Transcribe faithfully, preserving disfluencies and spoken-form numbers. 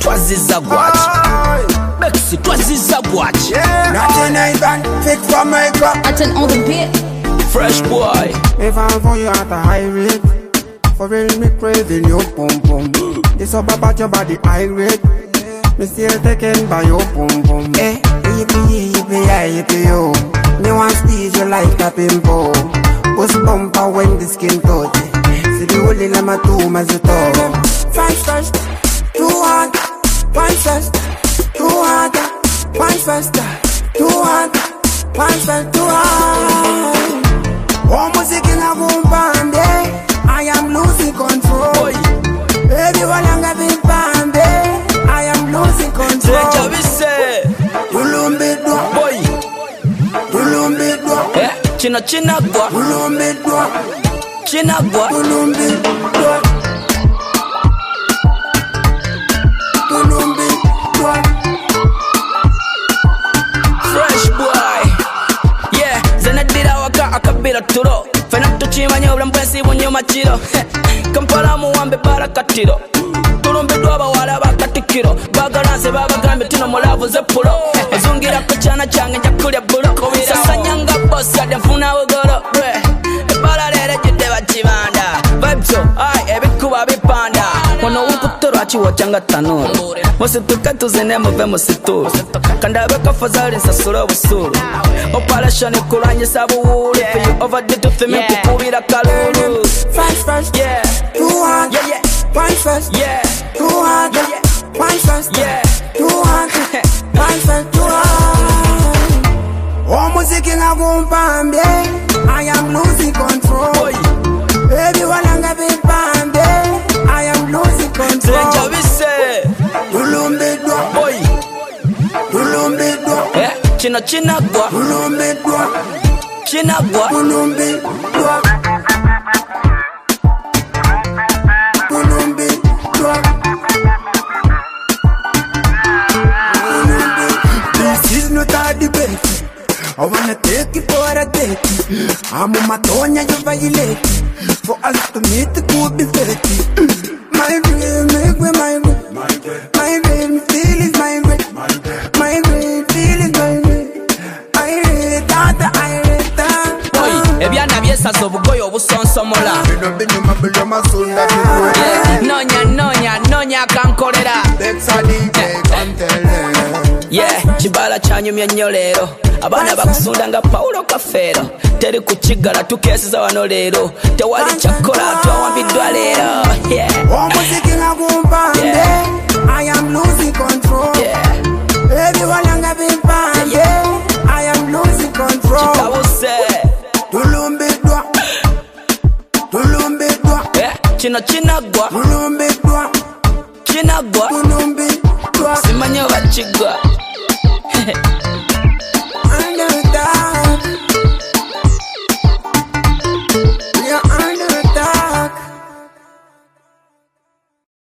twaziza gwachi Bexy twaziza gwachi Nothing even fit for my crop. I turn on the beat. Fresh boy. If I for you at a high rate, for real me craving your pum pum. This up about your body high rate. Me still taken by your pum pum. Eh, yippee yippee yippee yo. Me want squeeze you like a pimple. Push bumper when the skin touch. See the whole in my two as you talk. Five first, two hard. One first, two hard. One first, two hard. One first, two hard. Oh, music in a boom band, I am losing control. Boy. Baby, while I'm having band, I am losing control. Tulumbe dwa, boy. Tulumbe dwa, eh, china china gwa. Tulumbe dwa, china gwa. Tulumbe dwa, Tulumbe dwa. Fresh boy. Yeah, zenadira waka akabira turo. Fena tuchimanya ulambwesi bunyuma chiro. Kampala muwambe barakatiro. Tulumbe dwa bawala bakatikiro. Bagalanse babagambe tino mulavu zepulo. Zungira kuchana change njakulya bulo. Sasa nyanga bossa defuna ugolo. Ebala lere jide bachibanda. Vibes yo, ay ebikuba bipanda. Wano ukutoro achiwa changa tanuro. Musituka tuzene muve musituru. Kandabe kafazali nsasura busuru. Operation ikulanyisa buwuli. For you overdid to fame kukubira kalulu. First first, yeah. Two hard, yeah, yeah. One first, yeah. Two hard, yeah, yeah. One first, yeah. Two hard, one first, two hard. Oh, music in a boom band, I am losing control. Boy. Baby, while I'm having band, I am losing control. Danger we say. Tulumbe dwa, boy. Tulumbe dwa, eh, china china gwa. Tulumbe dwa, china gwa. Tulumbe dwa, Tulumbe dwa. This is not a debate. I wanna take it for a date. I'm on my Tonya, you violate. For us to meet, it could be fake. My brain, make me migrate. My brain, feel is migrate. My brain, feel is migrate. I read that, I read that. Boy, ebyana byesaza obugoye obusonsomola. Yeah, nonya nonya nonya kankolera. Yeah, chibala chanyumya nnyo leero. Abana bakusunda nga Paulo Kafero. Teri kuchigala tukesiza wano leero. Tewali chakola twawambiddwa leero. Yeah. Yeah. I am losing control. Yeah. Baby, while I'm having fun, yeah. I am losing control. Chikawuse. Tulumbe dwa, Tulumbe dwa, yeah. Chino china gwa. Tulumbe dwa, China gwa. Tulumbe dwa. Simanyo bachigwa.